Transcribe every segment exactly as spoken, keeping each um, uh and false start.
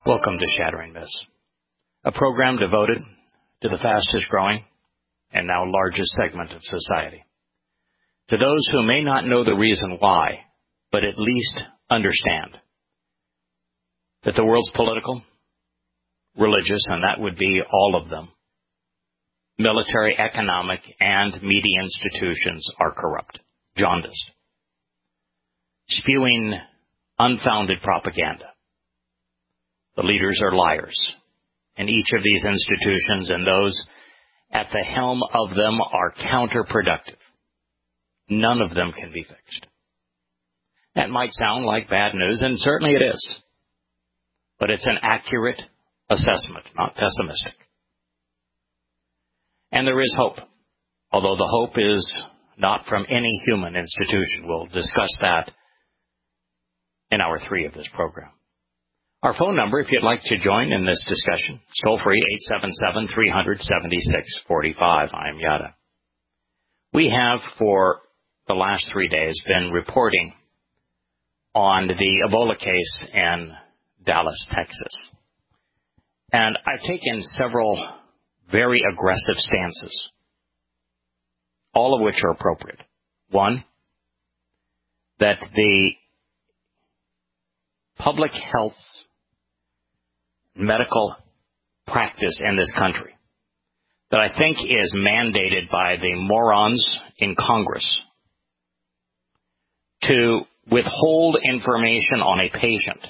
Welcome to Shattering Myths, a program devoted to the fastest growing and now largest segment of society. To those who may not know the reason why, but at least understand that the world's political, religious, and that would be all of them, military, economic, and media institutions are corrupt, jaundiced, spewing unfounded propaganda. The leaders are liars, and each of these institutions and those at the helm of them are counterproductive. None of them can be fixed. That might sound like bad news, and certainly it is. But it's an accurate assessment, not pessimistic. And there is hope, although the hope is not from any human institution. We'll discuss that in hour three of this program. Our phone number, if you'd like to join in this discussion, is toll-free eight seven seven, three hundred, seventy-six forty-five. I'm Yada. We have, for the last three days, been reporting on the Ebola case in Dallas, Texas. And I've taken several very aggressive stances, all of which are appropriate. One, that the public health medical practice in this country that I think is mandated by the morons in Congress to withhold information on a patient,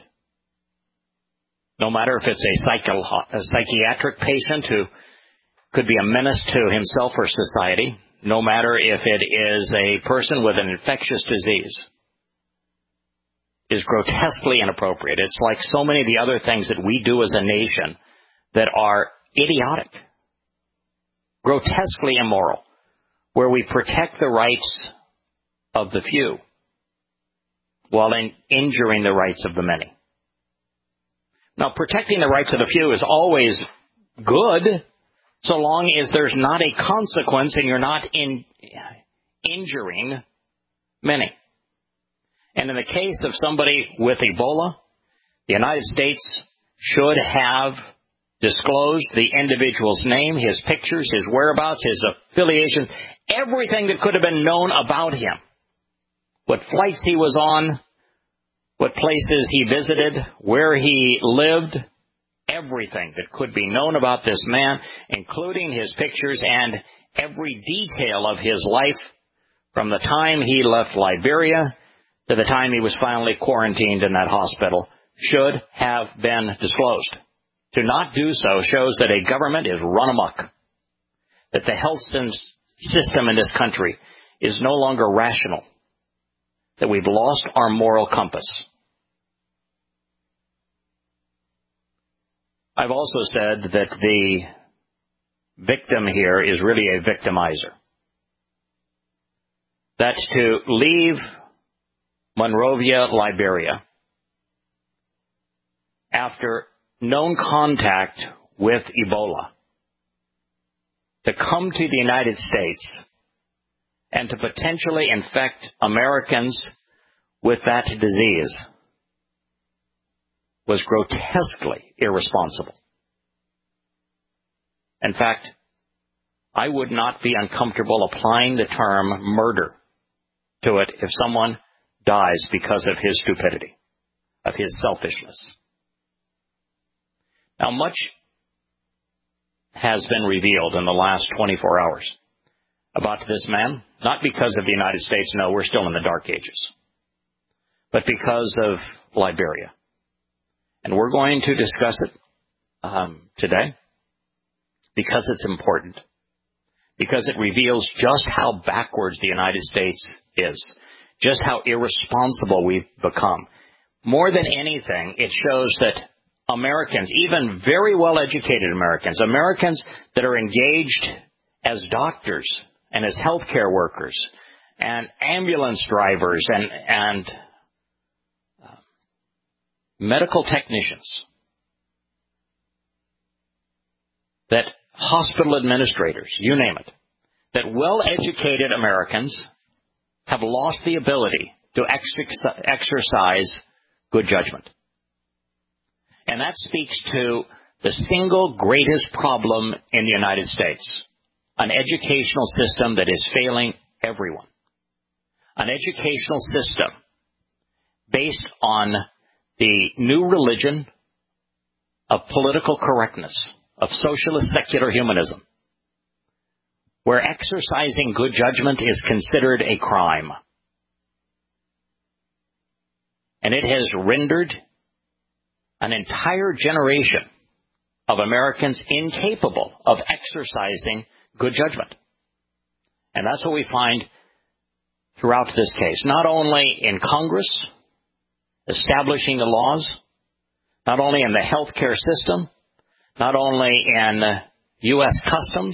no matter if it's a, psycho, a psychiatric patient who could be a menace to himself or society, no matter if it is a person with an infectious disease, is grotesquely inappropriate. It's like so many of the other things that we do as a nation that are idiotic, grotesquely immoral, where we protect the rights of the few while in injuring the rights of the many. Now, protecting the rights of the few is always good, so long as there's not a consequence and you're not in, injuring many. And in the case of somebody with Ebola, the United States should have disclosed the individual's name, his pictures, his whereabouts, his affiliations, everything that could have been known about him. What flights he was on, what places he visited, where he lived, everything that could be known about this man, including his pictures and every detail of his life from the time he left Liberia to the time he was finally quarantined in that hospital, should have been disclosed. To not do so shows that a government is run amok, that the health system in this country is no longer rational, that we've lost our moral compass. I've also said that the victim here is really a victimizer. That to leave Monrovia, Liberia, after known contact with Ebola, to come to the United States and to potentially infect Americans with that disease was grotesquely irresponsible. In fact, I would not be uncomfortable applying the term murder to it if someone dies because of his stupidity, of his selfishness. Now, much has been revealed in the last twenty-four hours about this man, not because of the United States, no, we're still in the dark ages, but because of Liberia. And we're going to discuss it um, today because it's important, because it reveals just how backwards the United States is, just how irresponsible we've become. More than anything, it shows that Americans, even very well-educated Americans, Americans that are engaged as doctors and as healthcare workers and ambulance drivers and, and uh, medical technicians, that hospital administrators, you name it, that well-educated Americans have lost the ability to ex- exercise good judgment. And that speaks to the single greatest problem in the United States, an educational system that is failing everyone. An educational system based on the new religion of political correctness, of socialist secular humanism, where exercising good judgment is considered a crime. And it has rendered an entire generation of Americans incapable of exercising good judgment. And that's what we find throughout this case, not only in Congress, establishing the laws, not only in the health care system, not only in U S Customs,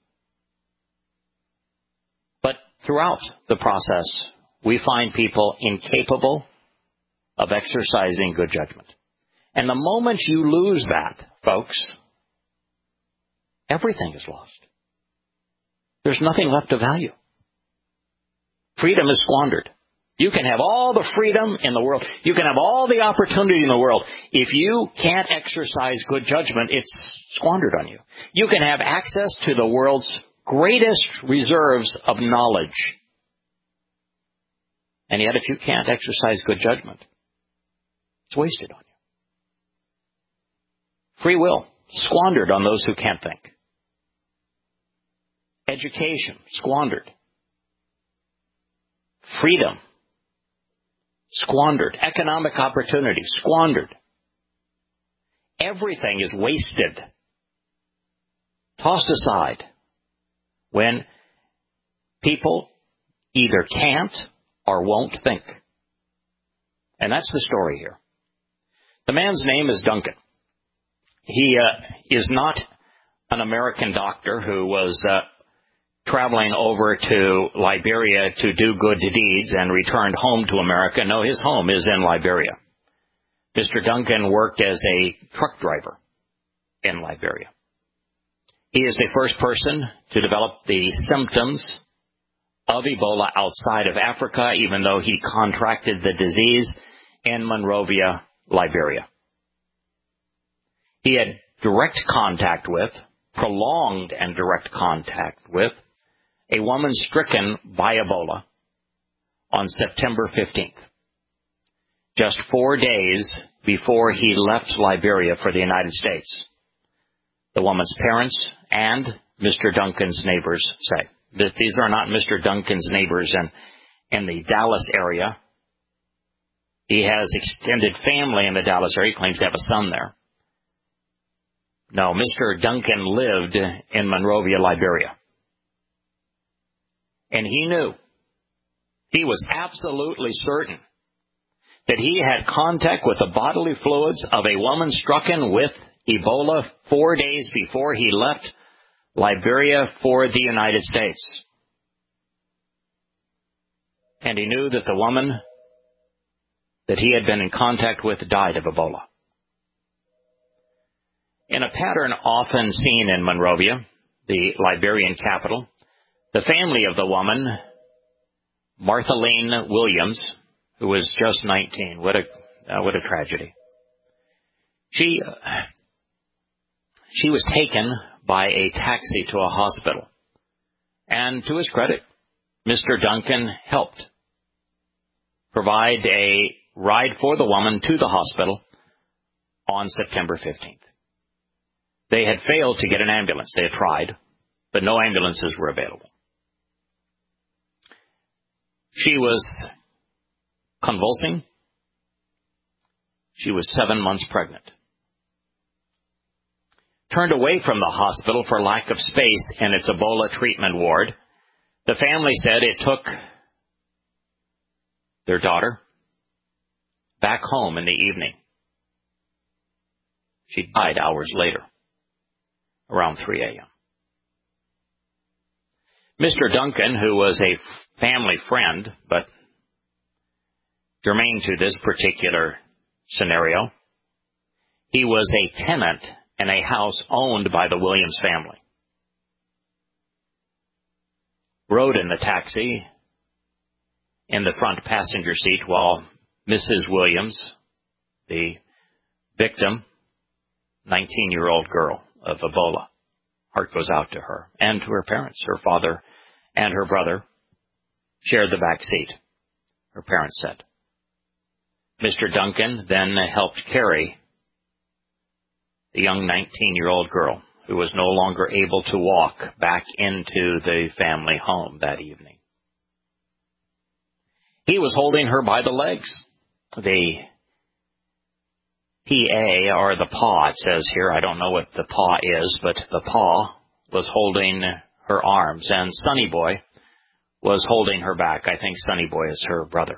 but throughout the process, we find people incapable of exercising good judgment. And the moment you lose that, folks, everything is lost. There's nothing left of value. Freedom is squandered. You can have all the freedom in the world. You can have all the opportunity in the world. If you can't exercise good judgment, it's squandered on you. You can have access to the world's greatest reserves of knowledge. And yet, if you can't exercise good judgment, it's wasted on you. Free will, squandered on those who can't think. Education, squandered. Freedom, squandered. Economic opportunity, squandered. Everything is wasted, tossed aside, when people either can't or won't think. And that's the story here. The man's name is Duncan. He uh, is not an American doctor who was uh, traveling over to Liberia to do good deeds and returned home to America. No, his home is in Liberia. Mister Duncan worked as a truck driver in Liberia. He is the first person to develop the symptoms of Ebola outside of Africa, even though he contracted the disease in Monrovia, Liberia. He had direct contact with, prolonged and direct contact with, a woman stricken by Ebola on September fifteenth, just four days before he left Liberia for the United States. The woman's parents and Mister Duncan's neighbors say. These are not Mister Duncan's neighbors in, in the Dallas area. He has extended family in the Dallas area. He claims to have a son there. No, Mister Duncan lived in Monrovia, Liberia. And he knew, he was absolutely certain that he had contact with the bodily fluids of a woman stricken with Ebola four days before he left Liberia for the United States. And he knew that the woman that he had been in contact with died of Ebola. In a pattern often seen in Monrovia, the Liberian capital, the family of the woman, Marthaline Williams, who was just nineteen, what a uh, what a tragedy. She uh, she was taken by a taxi to a hospital, and to his credit, Mister Duncan helped provide a ride for the woman to the hospital on September fifteenth. They had failed to get an ambulance. They had tried, but no ambulances were available. She was convulsing. She was seven months pregnant. Turned away from the hospital for lack of space in its Ebola treatment ward, the family said it took their daughter back home in the evening. She died hours later, around three a.m. Mister Duncan, who was a family friend, but germane to this particular scenario, he was a tenant in a house owned by the Williams family. Rode in the taxi in the front passenger seat while Missus Williams, the victim, nineteen-year-old girl of Ebola. Heart goes out to her and to her parents. Her father and her brother shared the back seat, her parents said. Mister Duncan then helped carry the young nineteen-year-old girl, who was no longer able to walk, back into the family home that evening. He was holding her by the legs. The P A, or the paw, it says here. I don't know what the paw is, but the paw was holding her arms, and Sonny Boy was holding her back. I think Sonny Boy is her brother.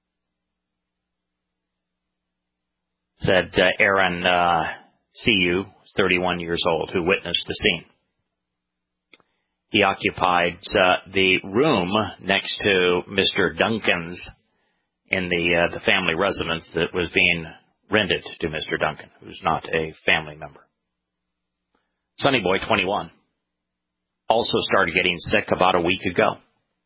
Said uh, Aaron uh, C U, thirty-one years old, who witnessed the scene. He occupied uh, the room next to Mister Duncan's in the uh, the family residence that was being rented to Mister Duncan, who's not a family member. Sonny Boy, twenty-one, also started getting sick about a week ago.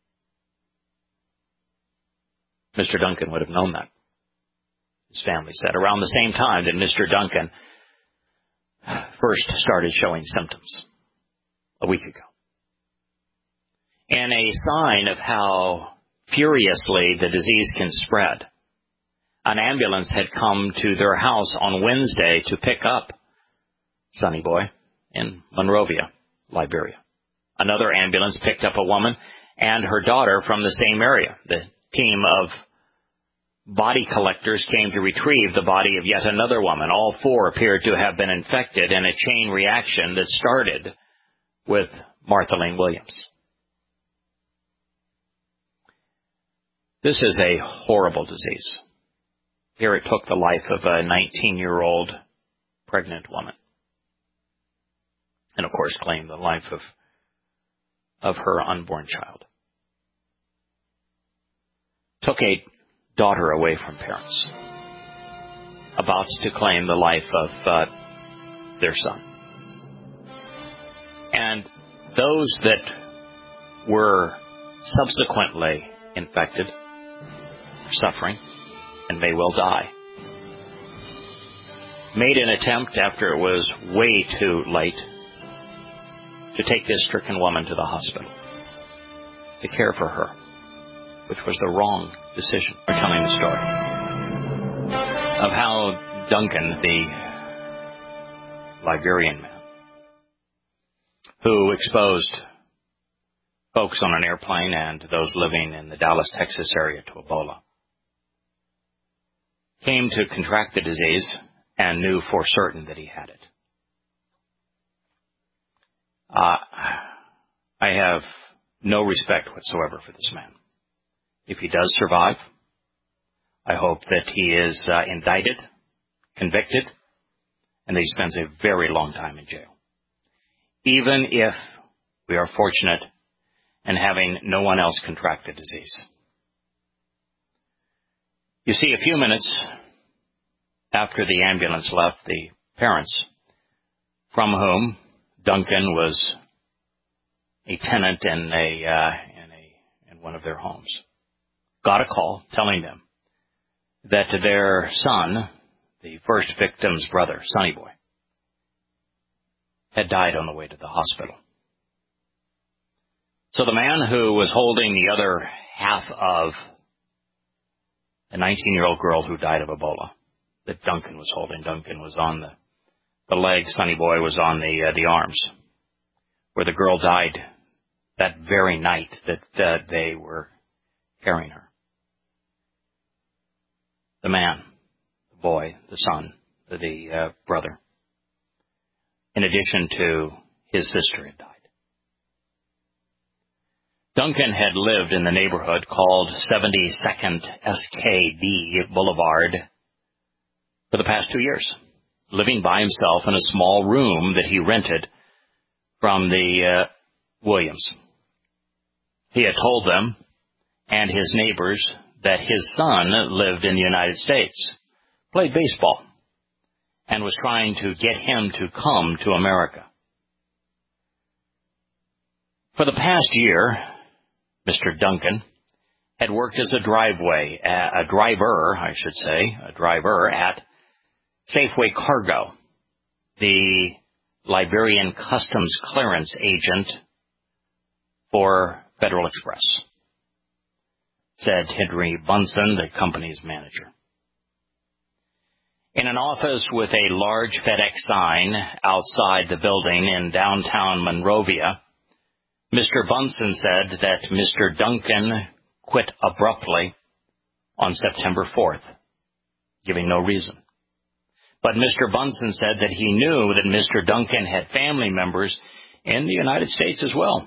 Mister Duncan would have known that. His family said around the same time that Mister Duncan first started showing symptoms, a week ago. And a sign of how furiously the disease can spread, an ambulance had come to their house on Wednesday to pick up Sonny Boy in Monrovia, Liberia. Another ambulance picked up a woman and her daughter from the same area. The team of body collectors came to retrieve the body of yet another woman. All four appeared to have been infected in a chain reaction that started with Martha Lane Williams. This is a horrible disease. Here it took the life of a nineteen-year-old pregnant woman. And, of course, claimed the life of, of her unborn child. Took a daughter away from parents. About to claim the life of uh, their son. And those that were subsequently infected, suffering, and may well die. Made an attempt, after it was way too late, to take this stricken woman to the hospital, to care for her, which was the wrong decision. We're telling the story of how Duncan, the Liberian man, who exposed folks on an airplane and those living in the Dallas, Texas area to Ebola, came to contract the disease and knew for certain that he had it. Uh, I have no respect whatsoever for this man. If he does survive, I hope that he is uh, indicted, convicted, and that he spends a very long time in jail. Even if we are fortunate in having no one else contract the disease. You see, a few minutes after the ambulance left, the parents, from whom Duncan was a tenant in a uh, in a in one of their homes, got a call telling them that their son, the first victim's brother, Sonny Boy, had died on the way to the hospital. So the man who was holding the other half of the nineteen-year-old girl who died of Ebola, that Duncan was holding, Duncan was on the, the leg, Sonny Boy was on the uh, the arms, where the girl died that very night that uh, they were carrying her. The man, the boy, the son, the uh, brother, in addition to his sister, had died. Duncan had lived in the neighborhood called seventy-second S K D Boulevard for the past two years, living by himself in a small room that he rented from the uh, Williams. He had told them and his neighbors that his son lived in the United States, played baseball, and was trying to get him to come to America. For the past year, Mister Duncan had worked as a driveway, a driver, I should say, a driver at Safeway Cargo, the Liberian customs clearance agent for Federal Express, said Henry Bunson, the company's manager. In an office with a large FedEx sign outside the building in downtown Monrovia, Mister Bunson said that Mister Duncan quit abruptly on September fourth, giving no reason. But Mister Bunson said that he knew that Mister Duncan had family members in the United States as well.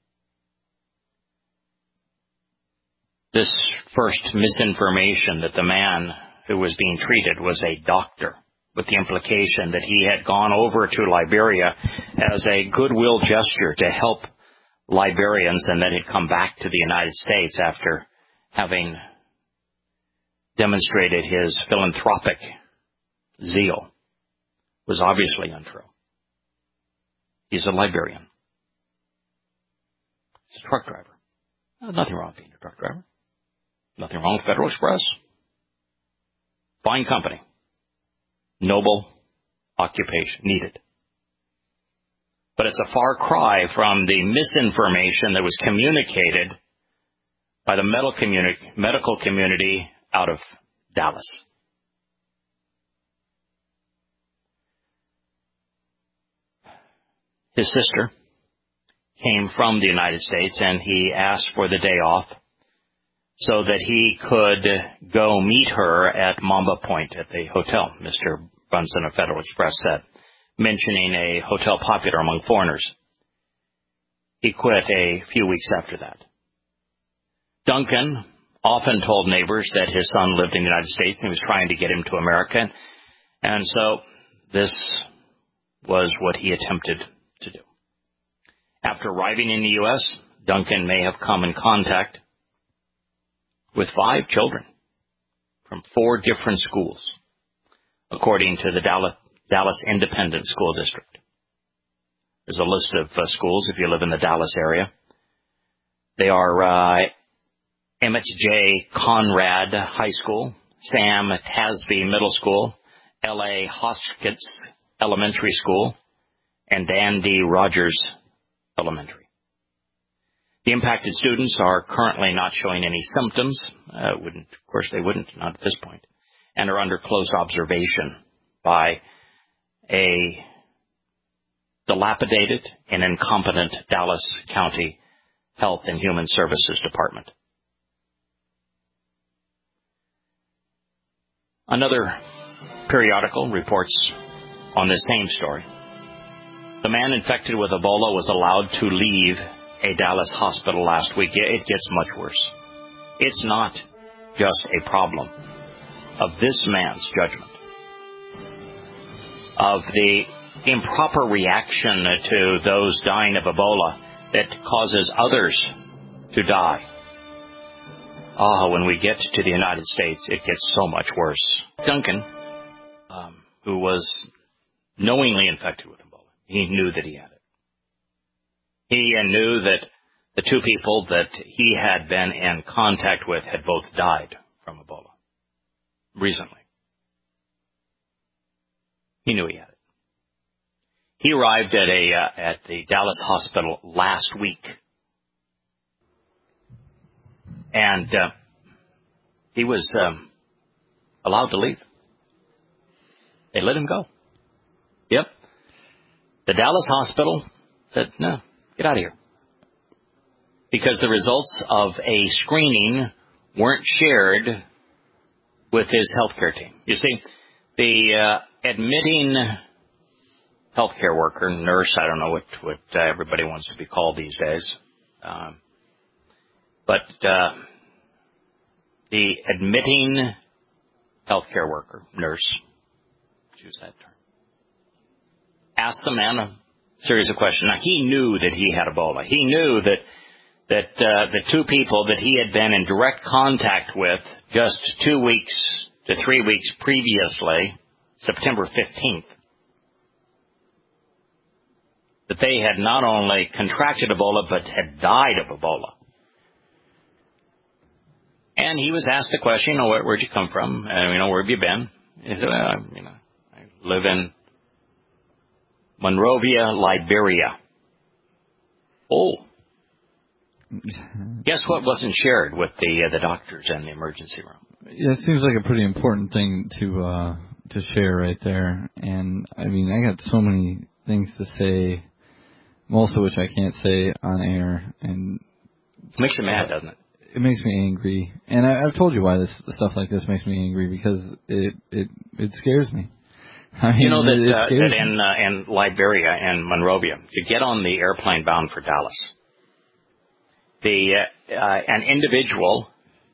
This first misinformation that the man who was being treated was a doctor, with the implication that he had gone over to Liberia as a goodwill gesture to help Liberians and that he'd come back to the United States after having demonstrated his philanthropic zeal, was obviously untrue. He's a Liberian. He's a truck driver. There's nothing wrong with being a truck driver. Nothing wrong with Federal Express. Fine company. Noble occupation. Needed. But it's a far cry from the misinformation that was communicated by the medical community, medical community out of Dallas. His sister came from the United States, and he asked for the day off so that he could go meet her at Mamba Point at the hotel, Mister Bunson of Federal Express said, mentioning a hotel popular among foreigners. He quit a few weeks after that. Duncan often told neighbors that his son lived in the United States and he was trying to get him to America, and so this was what he attempted to do. After arriving in the U S, Duncan may have come in contact with five children from four different schools, according to the Dallas, Dallas Independent School District. There's a list of uh, schools if you live in the Dallas area. They are uh, Emmett J. Conrad High School, Sam Tasby Middle School, L A Hoskins Elementary School, and Dan D. Rogers Elementary. The impacted students are currently not showing any symptoms. Uh, wouldn't, of course, they wouldn't, not at this point, and are under close observation by a dilapidated and incompetent Dallas County Health and Human Services Department. Another periodical reports on this same story. The man infected with Ebola was allowed to leave a Dallas hospital last week. It gets much worse. It's not just a problem of this man's judgment, of the improper reaction to those dying of Ebola that causes others to die. Ah, oh, when we get to the United States, it gets so much worse. Duncan, um, who was knowingly infected with Ebola, he knew that he had it. He knew that the two people that he had been in contact with had both died from Ebola recently. He knew he had it. He arrived at a uh, at the Dallas hospital last week, and uh, he was um, allowed to leave. They let him go. Yep. The Dallas hospital said, no, get out of here. Because the results of a screening weren't shared with his healthcare team. You see, the uh, admitting healthcare worker, nurse, I don't know what, what uh, everybody wants to be called these days, um, but uh, the admitting healthcare worker, nurse, choose that term, asked the man a series of questions. Now, he knew that he had Ebola. He knew that that uh, the two people that he had been in direct contact with just two weeks to three weeks previously, September fifteenth, that they had not only contracted Ebola, but had died of Ebola. And he was asked the question, you know, where, where'd you come from? And, you know, where have you been? He said, well, you know, I live in Monrovia, Liberia. Oh. Guess what wasn't shared with the uh, the doctors in the emergency room? Yeah, it seems like a pretty important thing to uh, to share right there. And, I mean, I got so many things to say, most of which I can't say on air. And it makes you mad, doesn't it? It makes me angry. And I, I've told you why this stuff like this makes me angry, because it it, it scares me. I mean, you know that, it, it uh, that in, uh, in Liberia and Monrovia, to get on the airplane bound for Dallas, the uh, uh, an individual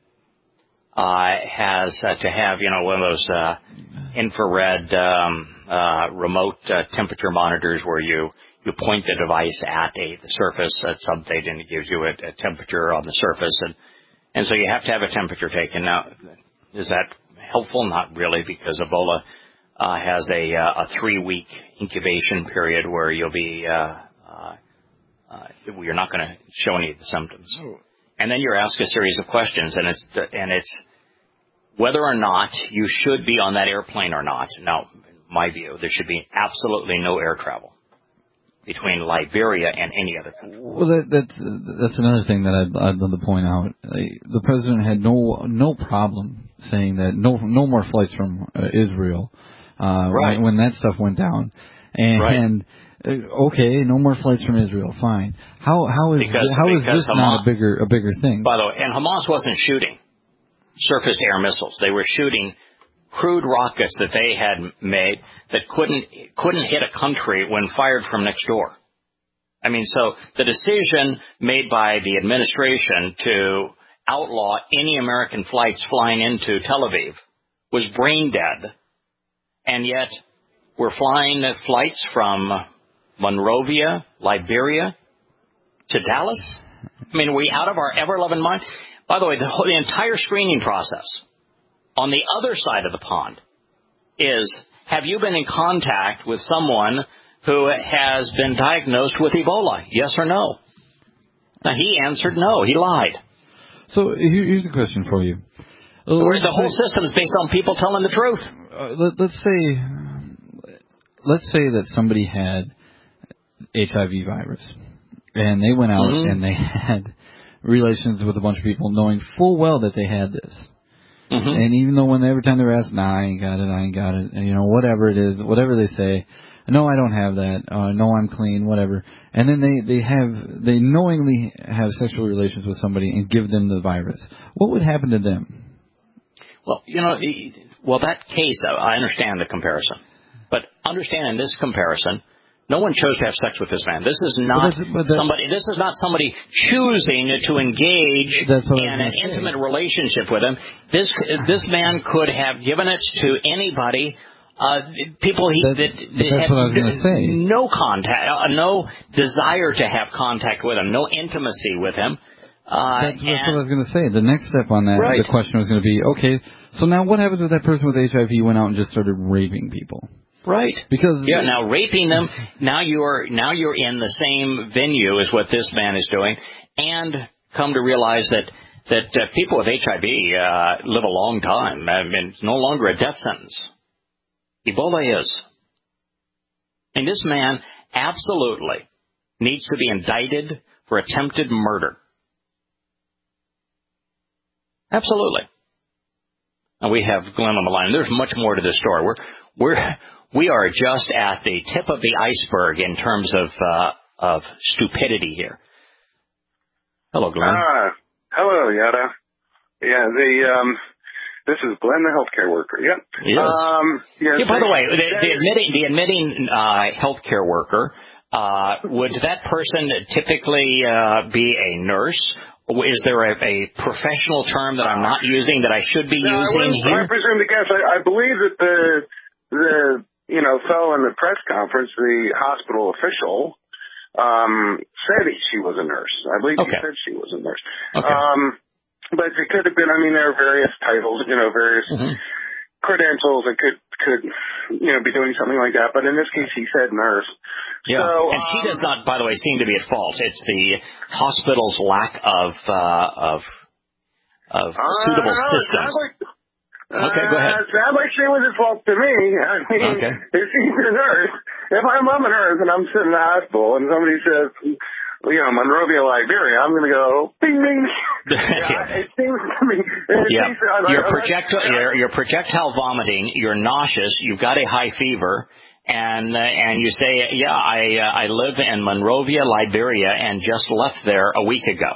uh, has uh, to have, you know, one of those uh, infrared um, uh, remote uh, temperature monitors where you, you point the device at a the surface at something and it gives you a, a temperature on the surface, and and so you have to have a temperature taken. Now, is that helpful? Not really, because Ebola Uh, has a, uh, a three-week incubation period where you'll be, uh, uh, uh, you're not going to show any of the symptoms. Oh. And then you're asked a series of questions, and it's, and it's whether or not you should be on that airplane or not. Now, in my view, there should be absolutely no air travel between Liberia and any other country. Well, that, that's, that's another thing that I'd, I'd love to point out. The president had no, no problem saying that no, no more flights from uh, Israel. Uh, right. when, when that stuff went down. And, right. and uh, okay, no more flights from Israel, fine. How, how is, because, how is because this Hamas, not a bigger, a bigger thing? By the way, and Hamas wasn't shooting surface to air missiles. They were shooting crude rockets that they had made that couldn't, couldn't hit a country when fired from next door. I mean, so the decision made by the administration to outlaw any American flights flying into Tel Aviv was brain dead. And yet, we're flying flights from Monrovia, Liberia, to Dallas? I mean, are we out of our ever-loving mind? By the way, the, whole, the entire screening process on the other side of the pond is, have you been in contact with someone who has been diagnosed with Ebola? Yes or no? Now, he answered no. He lied. So here's the question for you. The, the whole system is based on people telling the truth. Uh, let, let's say, let's say that somebody had H I V virus, and they went out mm-hmm. and they had relations with a bunch of people, knowing full well that they had this. Mm-hmm. And even though when every time they were asked, "Nah, I ain't got it, I ain't got it," and you know, whatever it is, whatever they say, "No, I don't have that," uh, "No, I'm clean," whatever, and then they they have they knowingly have sexual relations with somebody and give them the virus. What would happen to them? Well, you know, well, that case, I understand the comparison. But understand in this comparison, no one chose to have sex with this man. This is not but that's, but that's, somebody, this is not somebody choosing to engage in an say. intimate relationship with him. This, this man could have given it to anybody, uh, people he, that's, that, that that's had what I was gonna say. no contact, uh, no desire to have contact with him, no intimacy with him. Uh, that's, that's what I was going to say. The next step on that, right. the question was going to be, okay, so now what happens if that person with H I V went out and just started raping people? Right. Because yeah, now raping them, now you're now you're in the same venue as what this man is doing, and come to realize that that uh, people with H I V uh, live a long time. I mean, it's no longer a death sentence. Ebola is. And this man absolutely needs to be indicted for attempted murder. Absolutely. And we have Glenn on the line. There's much more to this story. We're we're we are just at the tip of the iceberg in terms of uh, of stupidity here. Hello, Glenn. Ah, hello, Yada. Yeah, the um, this is Glenn, the healthcare worker. Yep. Yes. Um, yes. Yeah, by the way, the, the admitting the admitting uh, healthcare worker, uh, would that person typically uh, be a nurse? Is there a, a professional term that I'm not using that I should be no, using I here? I presume to guess. I, I believe that the the you know fellow in the press conference, the hospital official, um, said she was a nurse. I believe okay. he said she was a nurse. Okay. Um, but it could have been. I mean, there are various titles, you know, various mm-hmm. credentials that could could you know be doing something like that. But in this case, he said nurse. Yeah, so, and she does not, by the way, seem to be at fault. It's the hospital's lack of uh, of of uh, suitable no, systems. It sounds, like, Okay, go ahead. Uh, sounds like she was at fault to me. I mean, okay. if she's a nurse, if I'm, I'm a nurse and I'm sitting in the hospital and somebody says, you know, Monrovia, Liberia, I'm going to go, ding, ding. Yeah, it seems to me. It yeah. seems to, like, You're, projectile, you're, you're projectile vomiting, you're nauseous, you've got a high fever, and uh, and you say, yeah, I uh, I live in Monrovia, Liberia, and just left there a week ago.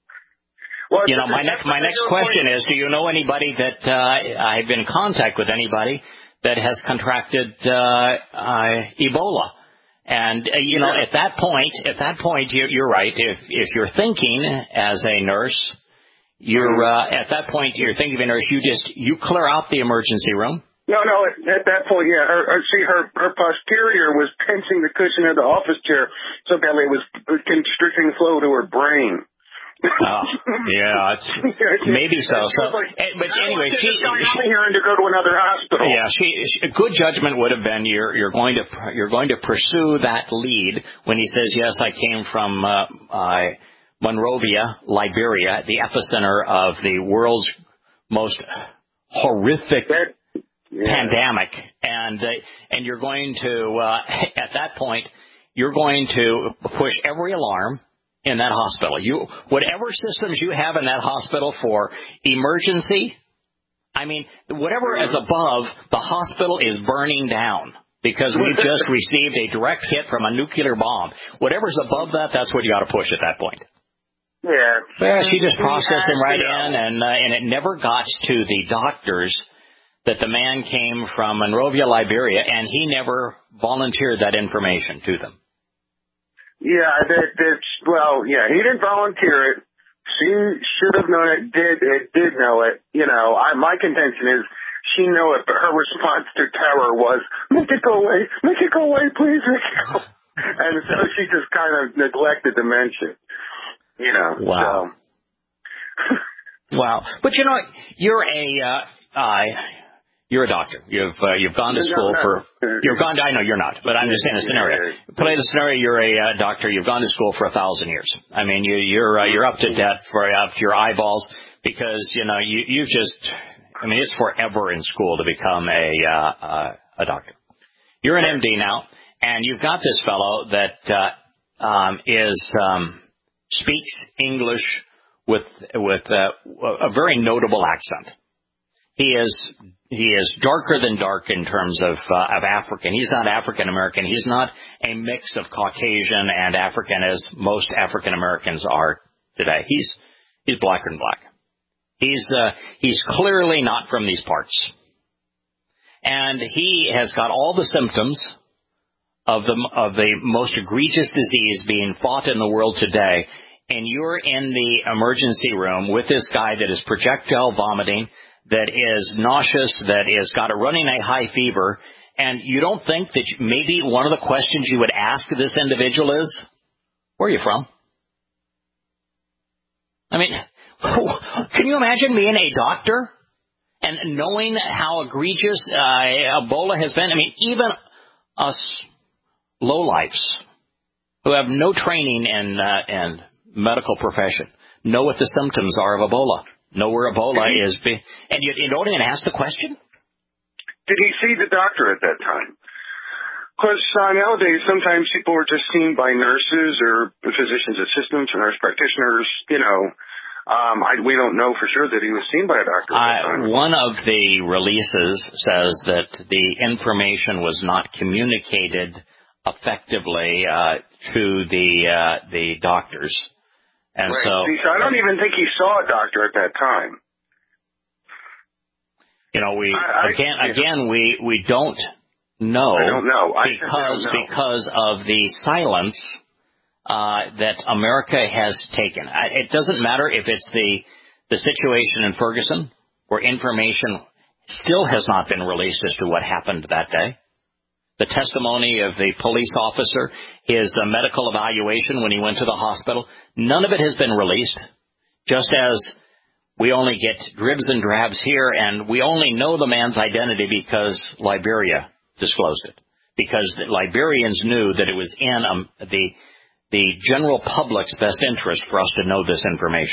Well, you know, my next my next question is, do you know anybody that uh, I've been in contact with anybody that has contracted uh, uh, Ebola? And uh, you know, yeah. at that point, at that point, you're, you're right. If if you're thinking as a nurse, you're uh, at that point you're thinking of a nurse. You just you clear out the emergency room. No, no. At, at that point, yeah. Her, her, see, her her posterior was pinching the cushion of the office chair so badly it was constricting flow to her brain. Oh, yeah, it's maybe so. So, like, but anyway, she, she here and to go to another hospital. Yeah, she, she good judgment would have been you're you're going to you're going to pursue that lead when he says yes, I came from uh, uh, Monrovia, Liberia, the epicenter of the world's most horrific that, yeah. pandemic, and uh, and you're going to uh, at that point you're going to push every alarm in that hospital. You, whatever systems you have in that hospital for emergency, I mean, whatever is above, the hospital is burning down because we've just received a direct hit from a nuclear bomb. Whatever's above that, that's what you got to push at that point. Yeah. Well, she just processed him right in, and uh, and it never got to the doctors that the man came from Monrovia, Liberia, and he never volunteered that information to them. Yeah, that, that's, well, yeah, he didn't volunteer it. She should have known it, did, it did know it. You know, I, my contention is she knew it, but her response to terror was, make it go away, make it go away, please, make it go. And so she just kind of neglected to mention, you know. Wow. So. Wow. But, you know, you're a, uh, uh, You're a doctor. You've uh, you've gone to school no, no. for you've gone. I know you're not, but I'm just saying a scenario. Play the scenario. You're a uh, doctor. You've gone to school for a thousand years. I mean, you, you're uh, you're up to debt for up to your eyeballs because you know you you just. I mean, it's forever in school to become a uh, uh, a doctor. You're an M D now, and you've got this fellow that uh, um, is um, speaks English with with uh, a very notable accent. He is. He is darker than dark in terms of uh, of African. He's not African American. He's not a mix of Caucasian and African as most African Americans are today. He's he's blacker than black. He's uh, he's clearly not from these parts, and he has got all the symptoms of the of the most egregious disease being fought in the world today. And you're in the emergency room with this guy that is projectile vomiting, that is nauseous, that is got a running a high fever, and you don't think that maybe one of the questions you would ask this individual is, where are you from? I mean, can you imagine being a doctor and knowing how egregious uh, Ebola has been? I mean, even us lowlifes who have no training in, uh, in medical profession know what the symptoms are of Ebola. Know where Ebola is, be- and you, you don't even ask the question? Did he see the doctor at that time? Because uh, nowadays, sometimes people are just seen by nurses or physician's assistants or nurse practitioners. You know, um, I, we don't know for sure that he was seen by a doctor at that time. Uh, one of the releases says that the information was not communicated effectively uh, to the uh, the doctors. And right. so, See, so I don't even think he saw a doctor at that time. You know, we I, I, again, yeah. again, we we don't know. I don't know I because don't know. because of the silence uh, that America has taken. It doesn't matter if it's the the situation in Ferguson, where information still has not been released as to what happened that day. The testimony of the police officer, his uh, medical evaluation when he went to the hospital, none of it has been released, just as we only get dribs and drabs here, and we only know the man's identity because Liberia disclosed it, because the Liberians knew that it was in um, the the general public's best interest for us to know this information.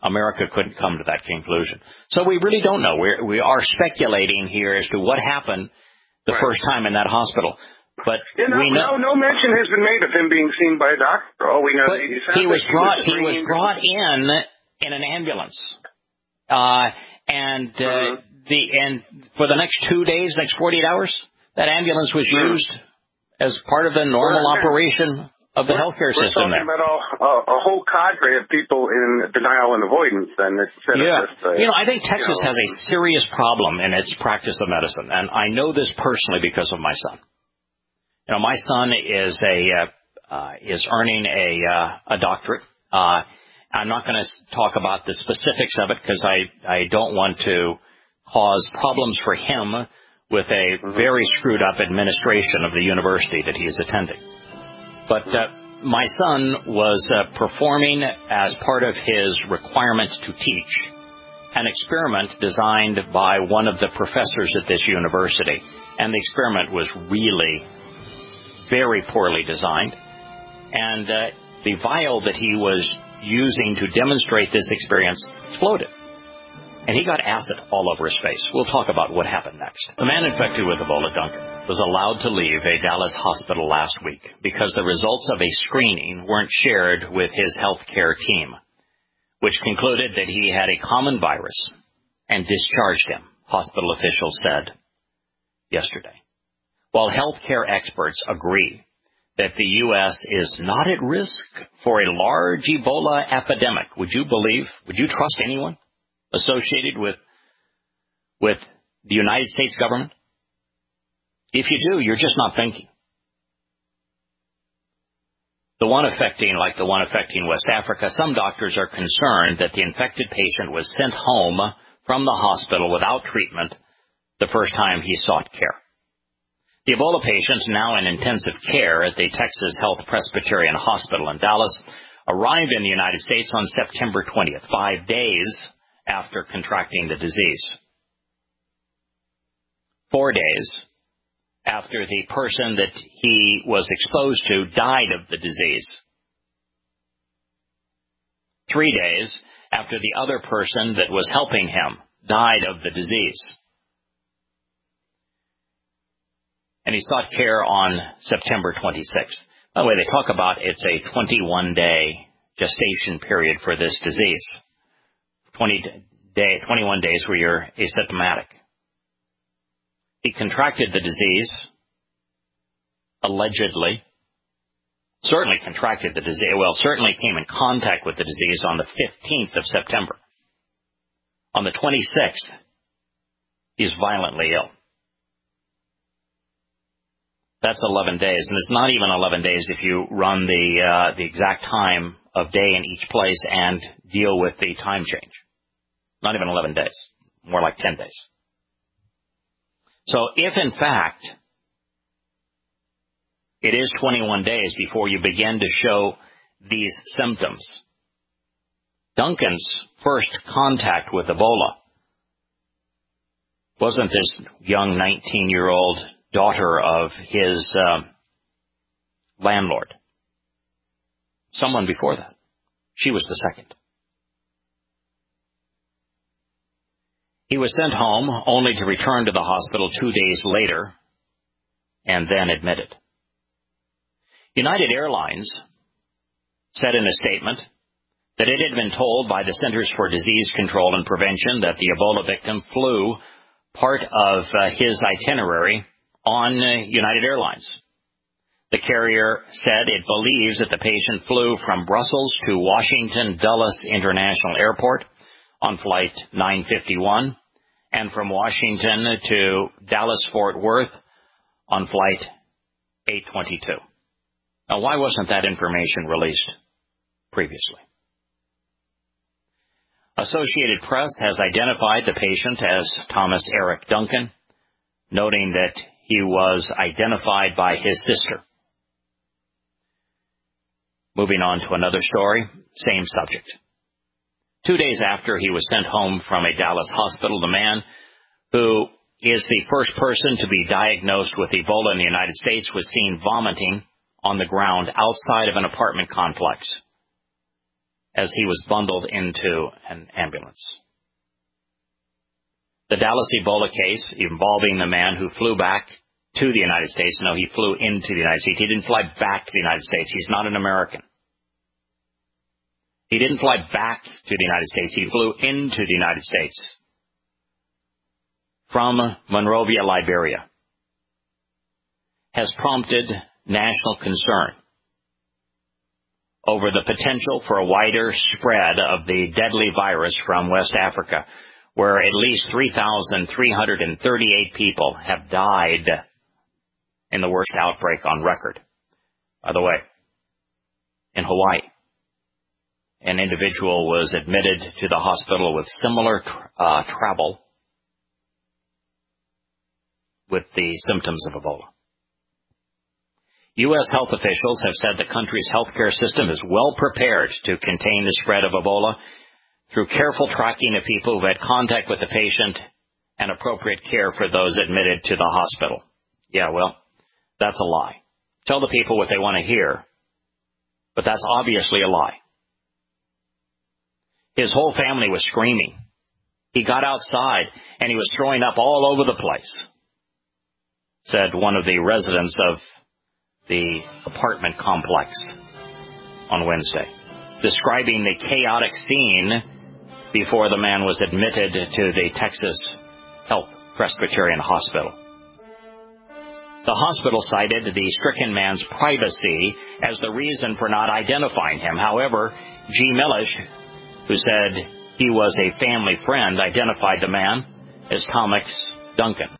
America couldn't come to that conclusion. So we really don't know. We're, we are speculating here as to what happened the right. first time in that hospital. But yeah, no, we know, no, no mention has been made of him being seen by a doctor. All we know but he, he was brought. He was, he was brought in in an ambulance, uh, and uh, mm-hmm. the and for the next two days, next forty-eight hours, that ambulance was mm-hmm. used as part of the normal well, operation of the we're, healthcare we're system there. We're talking about a, a whole cadre of people in denial and avoidance, then instead yeah. of just uh, you know, I think Texas you know, has a serious problem in its practice of medicine, and I know this personally because of my son. You know, my son is a uh, uh, is earning a uh, a doctorate. Uh, I'm not going to talk about the specifics of it because I I don't want to cause problems for him with a very screwed up administration of the university that he is attending. But uh, my son was uh, performing as part of his requirement to teach an experiment designed by one of the professors at this university, and the experiment was really very poorly designed, and uh, the vial that he was using to demonstrate this experience exploded, and he got acid all over his face. We'll talk about what happened next. The man infected with Ebola, Duncan, was allowed to leave a Dallas hospital last week because the results of a screening weren't shared with his health care team, which concluded that he had a common virus and discharged him, hospital officials said yesterday. While healthcare experts agree that the U S is not at risk for a large Ebola epidemic, would you believe, would you trust anyone associated with with the United States government? If you do, you're just not thinking. The one affecting, like the one affecting West Africa, some doctors are concerned that the infected patient was sent home from the hospital without treatment the first time he sought care. The Ebola patient, now in intensive care at the Texas Health Presbyterian Hospital in Dallas, arrived in the United States on September twentieth, five days after contracting the disease. Four days after the person that he was exposed to died of the disease. Three days after the other person that was helping him died of the disease. And he sought care on September twenty-sixth. By the way, they talk about it's a twenty-one day gestation period for this disease. twenty day, twenty-one days where you're asymptomatic. He contracted the disease, allegedly. Certainly contracted the disease. Well, certainly came in contact with the disease on the fifteenth of September. On the twenty-sixth, he's violently ill. That's eleven days, and it's not even eleven days if you run the uh, the exact time of day in each place and deal with the time change. Not even eleven days, more like ten days. So if, in fact, it is twenty-one days before you begin to show these symptoms, Duncan's first contact with Ebola wasn't this young nineteen-year-old daughter of his uh, landlord. Someone before that. She was the second. He was sent home only to return to the hospital two days later and then admitted. United Airlines said in a statement that it had been told by the Centers for Disease Control and Prevention that the Ebola victim flew part of uh, his itinerary on uh, United Airlines. The carrier said it believes that the patient flew from Brussels to Washington Dulles International Airport on flight nine fifty-one and from Washington to Dallas-Fort Worth on flight eight twenty-two. Now, why wasn't that information released previously? Associated Press has identified the patient as Thomas Eric Duncan, noting that he was identified by his sister. Moving on to another story, same subject. Two days after he was sent home from a Dallas hospital, the man who is the first person to be diagnosed with Ebola in the United States was seen vomiting on the ground outside of an apartment complex. as he was bundled into an ambulance. The Dallas Ebola case involving the man who flew back to the United States. No, he flew into the United States. He didn't fly back to the United States. He's not an American. He didn't fly back to the United States. He flew into the United States from Monrovia, Liberia. Has prompted national concern over the potential for a wider spread of the deadly virus from West Africa, where at least three thousand three hundred thirty-eight people have died in the worst outbreak on record. By the way, in Hawaii, an individual was admitted to the hospital with similar uh, travel with the symptoms of Ebola. U S health officials have said the country's healthcare system is well prepared to contain the spread of Ebola through careful tracking of people who had contact with the patient and appropriate care for those admitted to the hospital. Yeah, well, that's a lie. Tell the people what they want to hear, but that's obviously a lie. His whole family was screaming. He got outside, and he was throwing up all over the place, said one of the residents of the apartment complex on Wednesday, describing the chaotic scene before the man was admitted to the Texas Health Presbyterian Hospital. The hospital cited the stricken man's privacy as the reason for not identifying him. However, G. Millish, who said he was a family friend, identified the man as Thomas Duncan.